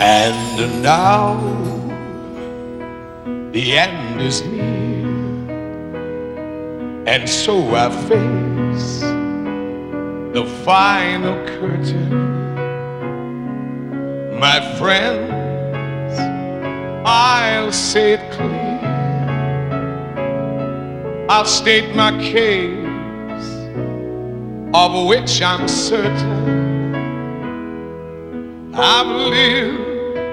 And now the end is near, and so I face the final curtain. My friends, I'll say it clear. I'll state my case, of which I'm certain. I've lived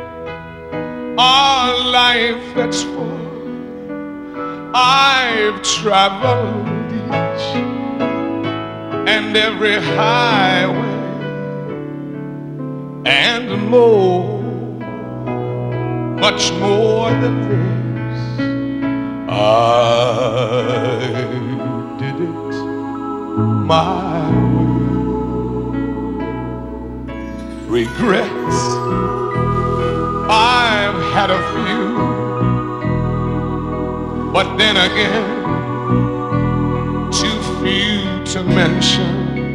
a life that's full. I've traveled each and every highway and more, much more than this. I did it my way. Regrets, I've had a few, but then again, too few to mention.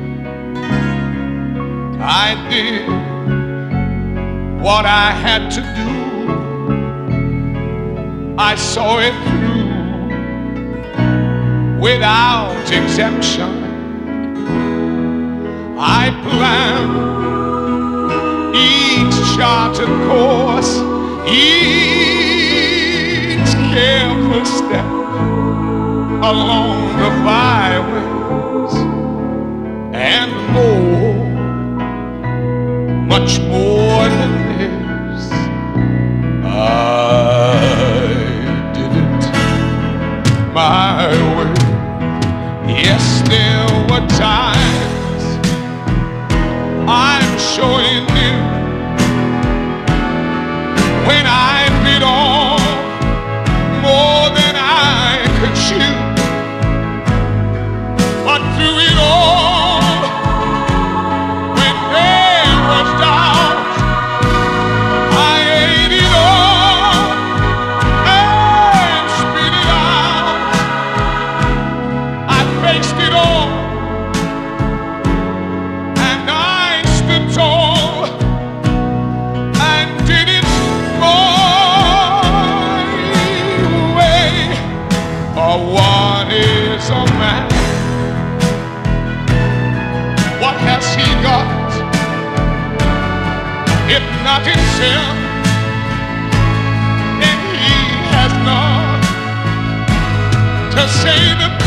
I did what I had to do. I saw it through without exemption. I planned each charted course, each careful step along the byways, and more, much more than this. I did it my way. Yes, there were times I'm sure you knew when I bit off more than I could chew. But through it all, when there was doubt, I ate it all and spit it out. I faced it all and I stood tall and did it my way. Oh, what is a man? What has he got, if not himself? And he has not to say the